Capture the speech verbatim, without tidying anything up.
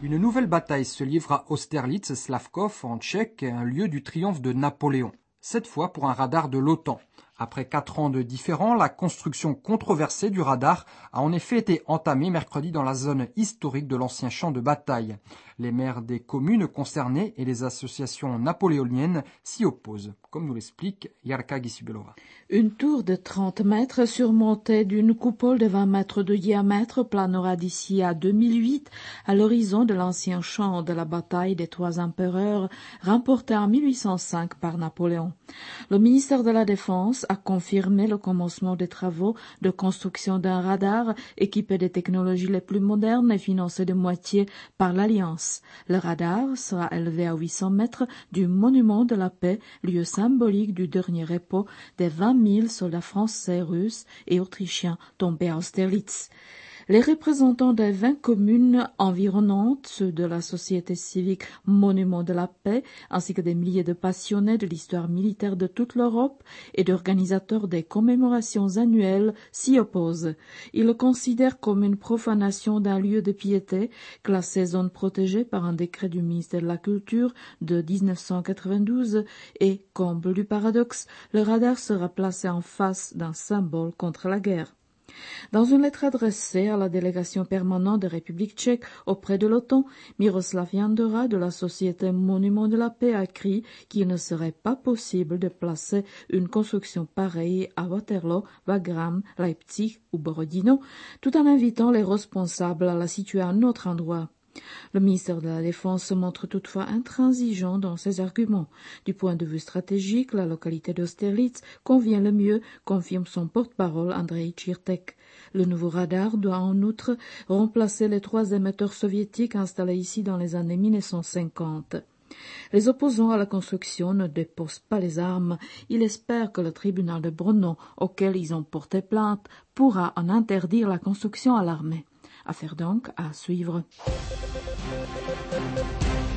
Une nouvelle bataille se livre à Austerlitz-Slavkov en Tchèque, un lieu du triomphe de Napoléon. Cette fois pour un radar de l'OTAN. Après quatre ans de différend, la construction controversée du radar a en effet été entamée mercredi dans la zone historique de l'ancien champ de bataille. Les maires des communes concernées et les associations napoléoniennes s'y opposent, comme nous l'explique Yarka Gisubelova. Une tour de trente mètres surmontée d'une coupole de vingt mètres de diamètre planera d'ici à deux mille huit à l'horizon de l'ancien champ de la bataille des trois empereurs remporté en mille huit cent cinq par Napoléon. Le ministère de la Défense a confirmé le commencement des travaux de construction d'un radar équipé des technologies les plus modernes et financé de moitié par l'Alliance. Le radar sera élevé à huit cents mètres du monument de la paix, lieu symbolique du dernier repos des vingt mille soldats français, russes et autrichiens tombés à Austerlitz. Les représentants des vingt communes environnantes, ceux de la société civique Monument de la Paix, ainsi que des milliers de passionnés de l'histoire militaire de toute l'Europe et d'organisateurs des commémorations annuelles s'y opposent. Ils le considèrent comme une profanation d'un lieu de piété, classé zone protégée par un décret du ministère de la Culture de dix-neuf cent quatre-vingt-douze et, comble du paradoxe, le radar sera placé en face d'un symbole contre la guerre. Dans une lettre adressée à la délégation permanente de République tchèque auprès de l'OTAN, Miroslav Jandora de la société Monument de la Paix a écrit qu'il ne serait pas possible de placer une construction pareille à Waterloo, Wagram, Leipzig ou Borodino, tout en invitant les responsables à la situer à un autre endroit. Le ministère de la Défense se montre toutefois intransigeant dans ses arguments. Du point de vue stratégique, la localité d'Austerlitz convient le mieux, confirme son porte-parole Andrei Tchirtek. Le nouveau radar doit en outre remplacer les trois émetteurs soviétiques installés ici dans les années mille neuf cent cinquante. Les opposants à la construction ne déposent pas les armes. Ils espèrent que le tribunal de Brno, auquel ils ont porté plainte, pourra en interdire la construction à l'armée. Affaire donc à suivre.